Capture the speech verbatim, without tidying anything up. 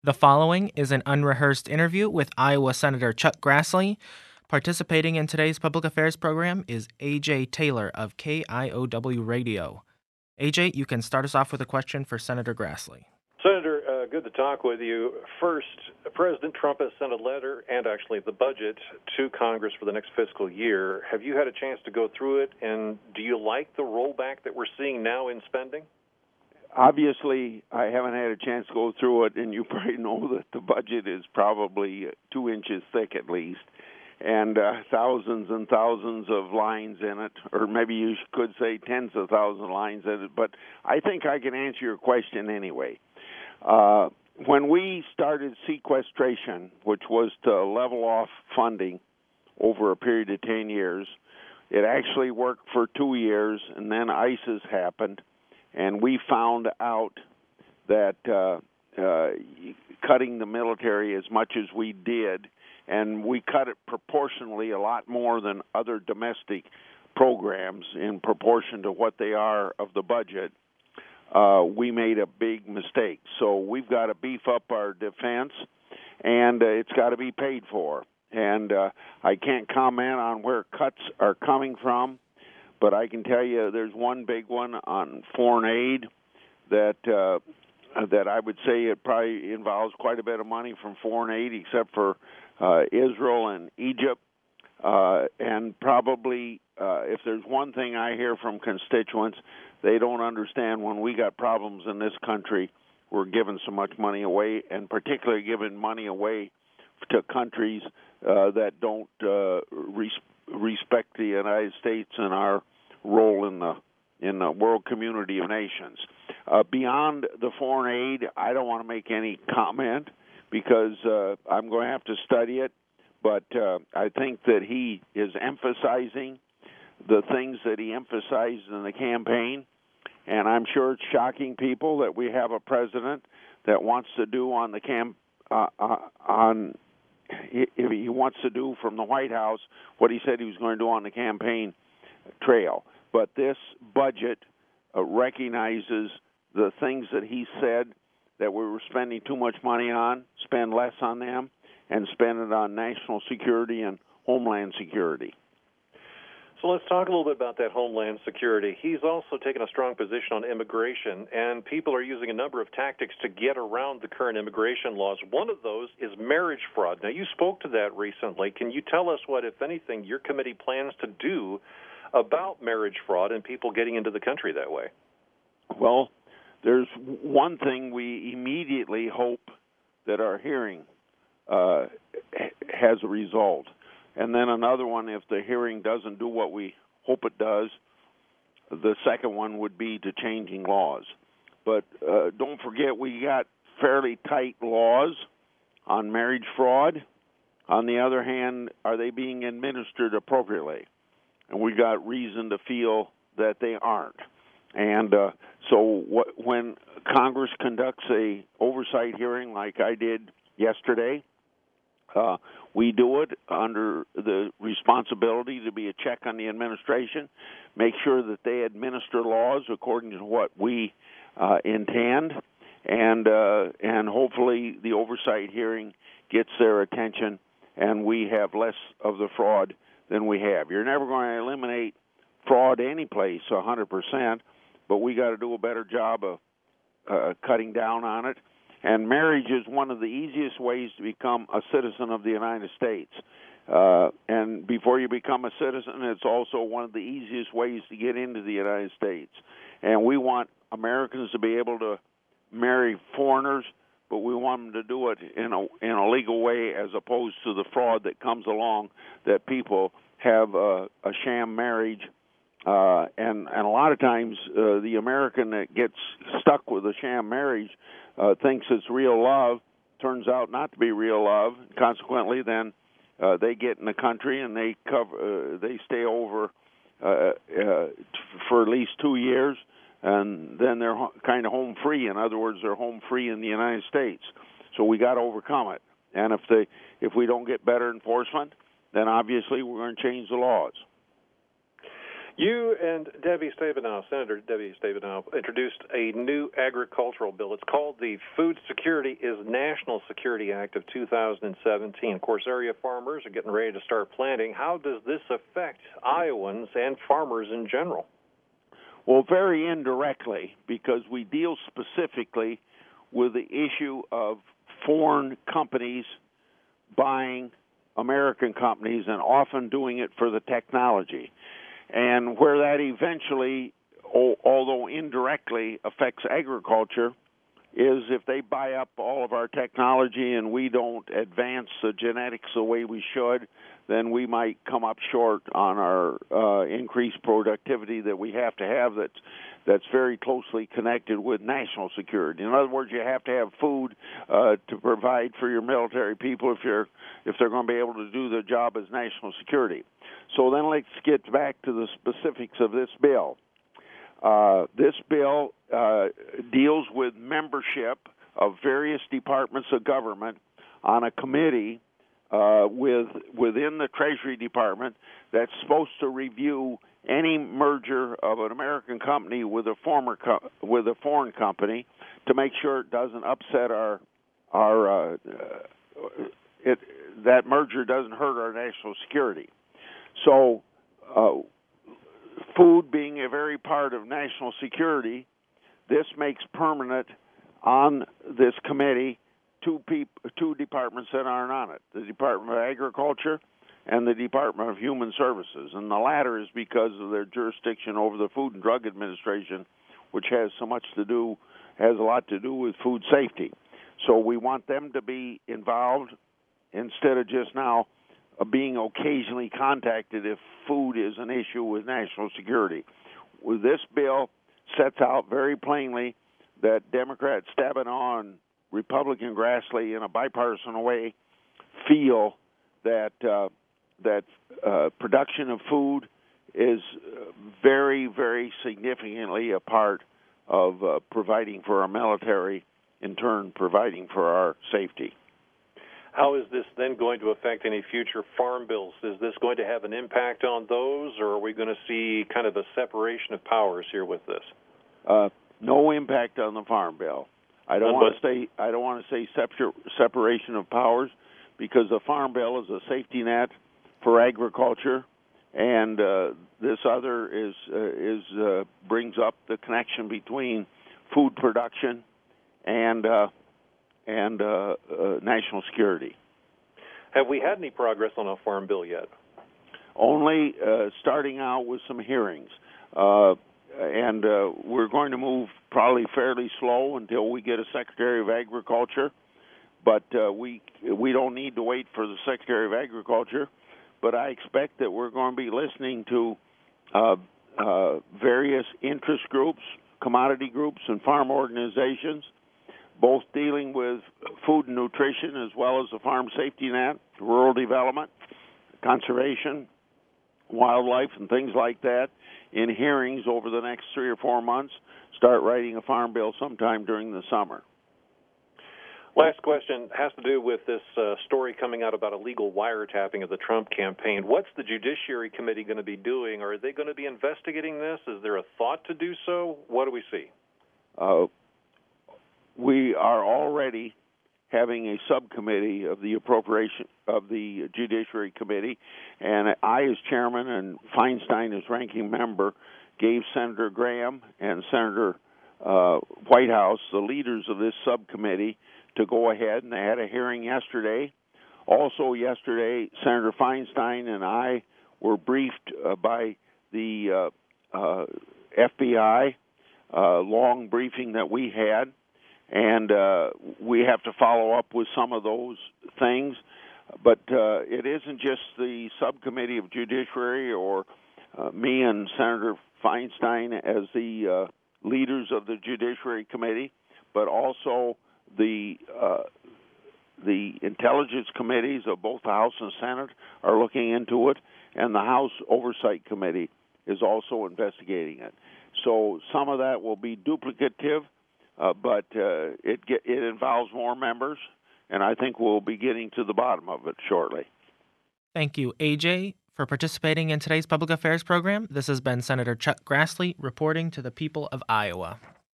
The following is an unrehearsed interview with Iowa Senator Chuck Grassley. Participating in today's public affairs program is A J Taylor of K I O W Radio. A J, you can start us off with a question for Senator Grassley. Senator, uh, good to talk with you. First, President Trump has sent a letter and actually the budget to Congress for the next fiscal year. Have you had a chance to go through it, and do you like the rollback that we're seeing now in spending? Obviously, I haven't had a chance to go through it, and you probably know that the budget is probably two inches thick at least, and uh, thousands and thousands of lines in it, or maybe you could say tens of thousands of lines in it, but I think I can answer your question anyway. Uh, when we started sequestration, which was to level off funding over a period of ten years, it actually worked for two years, and then ISIS happened. And we found out that uh, uh, cutting the military as much as we did, and we cut it proportionally a lot more than other domestic programs in proportion to what they are of the budget, uh, we made a big mistake. So we've got to beef up our defense, and uh, it's got to be paid for. And uh, I can't comment on where cuts are coming from, but I can tell you there's one big one on foreign aid that uh, that I would say it probably involves quite a bit of money from foreign aid, except for uh, Israel and Egypt. Uh, and probably, uh, if there's one thing I hear from constituents, they don't understand when we got problems in this country, we're giving so much money away, and particularly giving money away to countries uh, that don't uh, res- respect the United States and our role in the in the world community of nations. Uh, beyond the foreign aid, I don't want to make any comment because uh, I'm going to have to study it, but uh, I think that he is emphasizing the things that he emphasized in the campaign, and I'm sure it's shocking people that we have a president that wants to do on the cam uh, uh, on if he wants to do from the White House what he said he was going to do on the campaign trail. But this budget uh, recognizes the things that he said that we were spending too much money on, spend less on them, and spend it on national security and homeland security. So let's talk a little bit about that homeland security. He's also taken a strong position on immigration, and people are using a number of tactics to get around the current immigration laws. One of those is marriage fraud. Now, you spoke to that recently. Can you tell us what, if anything, your committee plans to do about marriage fraud and people getting into the country that way? Well, there's one thing we immediately hope that our hearing uh, has a result. And then another one, if the hearing doesn't do what we hope it does, the second one would be to changing laws. But uh, don't forget, we got fairly tight laws on marriage fraud. On the other hand, are they being administered appropriately? And we got reason to feel that they aren't. And uh, so what, when Congress conducts a oversight hearing like I did yesterday, uh, we do it under the responsibility to be a check on the administration, make sure that they administer laws according to what we uh, intend, and uh, and hopefully the oversight hearing gets their attention and we have less of the fraud than we have. You're never going to eliminate fraud any place one hundred percent, but we got to do a better job of uh, cutting down on it. And marriage is one of the easiest ways to become a citizen of the United States. Uh, and before you become a citizen, it's also one of the easiest ways to get into the United States. And we want Americans to be able to marry foreigners, but we want them to do it in a in a legal way, as opposed to the fraud that comes along, that people have a, a sham marriage. Uh, and, and a lot of times uh, the American that gets stuck with a sham marriage uh, thinks it's real love, turns out not to be real love. Consequently, then uh, they get in the country and they cover, uh, they stay over uh, uh, for at least two years, and then they're ho- kind of home free. In other words, they're home free in the United States. So we got to overcome it. And if they if we don't get better enforcement, then obviously we're going to change the laws. You and Debbie Stabenow, Senator Debbie Stabenow, introduced a new agricultural bill. It's called the Food Security is National Security Act of two thousand seventeen. Of course, area farmers are getting ready to start planting. How does this affect Iowans and farmers in general? Well, very indirectly, because we deal specifically with the issue of foreign companies buying American companies and often doing it for the technology. And where that eventually, although indirectly, affects agriculture is if they buy up all of our technology and we don't advance the genetics the way we should, then we might come up short on our uh, increased productivity that we have to have that's, that's very closely connected with national security. In other words, you have to have food uh, to provide for your military people if you're if they're going to be able to do their job as national security. So then let's get back to the specifics of this bill. Uh, this bill uh, deals with membership of various departments of government on a committee uh, with within the Treasury Department that's supposed to review any merger of an American company with a former co- with a foreign company to make sure it doesn't upset our our uh, it that merger doesn't hurt our national security. So, uh, food being a very part of national security, this makes permanent on this committee two peop- two departments that aren't on it, the Department of Agriculture and the Department of Human Services. And the latter is because of their jurisdiction over the Food and Drug Administration, which has so much to do, has a lot to do with food safety. So we want them to be involved instead of just now uh, being occasionally contacted if food is an issue with national security. With this bill sets out very plainly that Democrat Stabenow and Republican Grassley, in a bipartisan way, feel that uh, that uh, production of food is very, very significantly a part of uh, providing for our military, in turn providing for our safety. How is this then going to affect any future farm bills? Is this going to have an impact on those, or are we going to see kind of a separation of powers here with this? Uh, no impact on the farm bill. I don't want to say I don't want to say separ- separation of powers, because the farm bill is a safety net for agriculture, and uh, this other is uh, is uh, brings up the connection between food production and uh, and uh, uh, national security. Have we had any progress on a farm bill yet? Only uh, starting out with some hearings, uh, and uh, we're going to move probably fairly slow until we get a Secretary of Agriculture. But uh, we we don't need to wait for the Secretary of Agriculture. But I expect that we're going to be listening to uh, uh, various interest groups, commodity groups, and farm organizations, both dealing with food and nutrition as well as the farm safety net, rural development, conservation, wildlife, and things like that, in hearings over the next three or four months. Start writing a farm bill sometime during the summer. Last question has to do with this uh, story coming out about illegal wiretapping of the Trump campaign. What's the Judiciary Committee going to be doing? Are they going to be investigating this? Is there a thought to do so? What do we see? Uh, we are already having a subcommittee of the appropriation of the Judiciary Committee, and I, as chairman, and Feinstein, as ranking member, gave Senator Graham and Senator uh, Whitehouse, the leaders of this subcommittee, to go ahead, and they had a hearing yesterday. Also yesterday, Senator Feinstein and I were briefed uh, by the uh, uh, F B I, uh, long briefing that we had, and uh, we have to follow up with some of those things. But uh, it isn't just the subcommittee of Judiciary or uh, me and Senator Feinstein as the uh, leaders of the Judiciary Committee, but also the uh, the intelligence committees of both the House and Senate are looking into it, and the House Oversight Committee is also investigating it. So some of that will be duplicative, uh, but uh, it get, it involves more members, and I think we'll be getting to the bottom of it shortly. Thank you, A J. For participating in today's public affairs program, this has been Senator Chuck Grassley reporting to the people of Iowa.